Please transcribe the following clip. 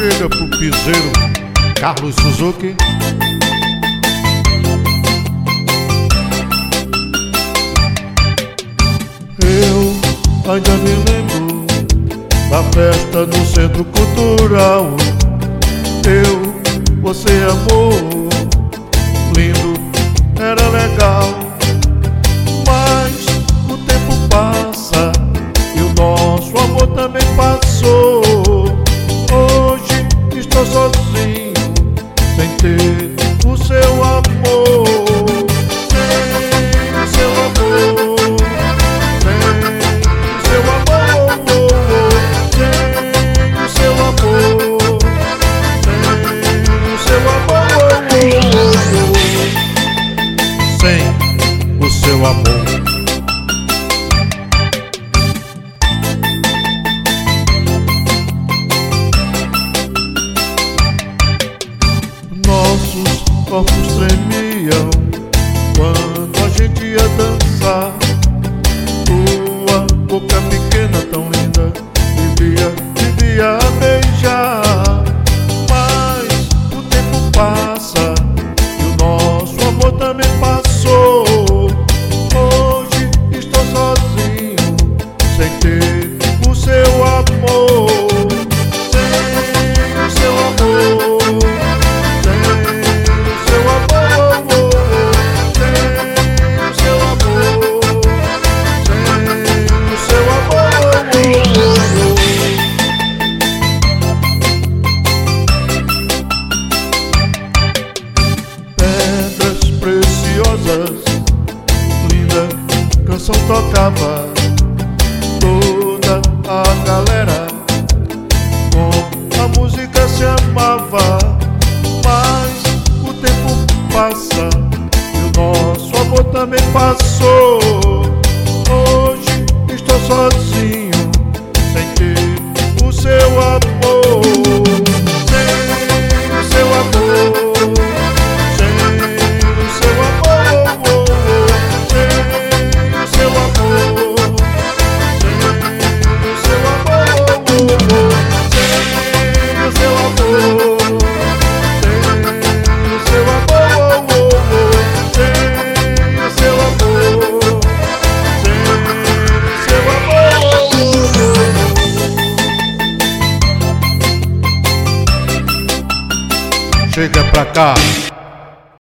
chega pro piseiro Carlos Suzuki. Eu ainda me lembro da festa no Centro Cultural. Você amor, lindo, era legal. Mas o tempo passa e o nosso amor também passou. Hoje estou sozinho, sem ter o seu amor. Sem o seu amor, sem o seu amor, sem o seu amor, sem o seu amor, sem o seu amor. Nossos corpos tremiam quando a gente ia dançar. Tua boca pequena tão linda devia beijar. Mas o tempo passa e o nosso amor também passou. Hoje estou sozinho, sem ter o seu amor. Sem o seu amor, linda canção tocava, toda a galera com a música se amava. Mas o tempo passa e o nosso amor também passou. Hoje estou sozinho, sem ter o seu amor. Sem o seu amor, chega pra cá.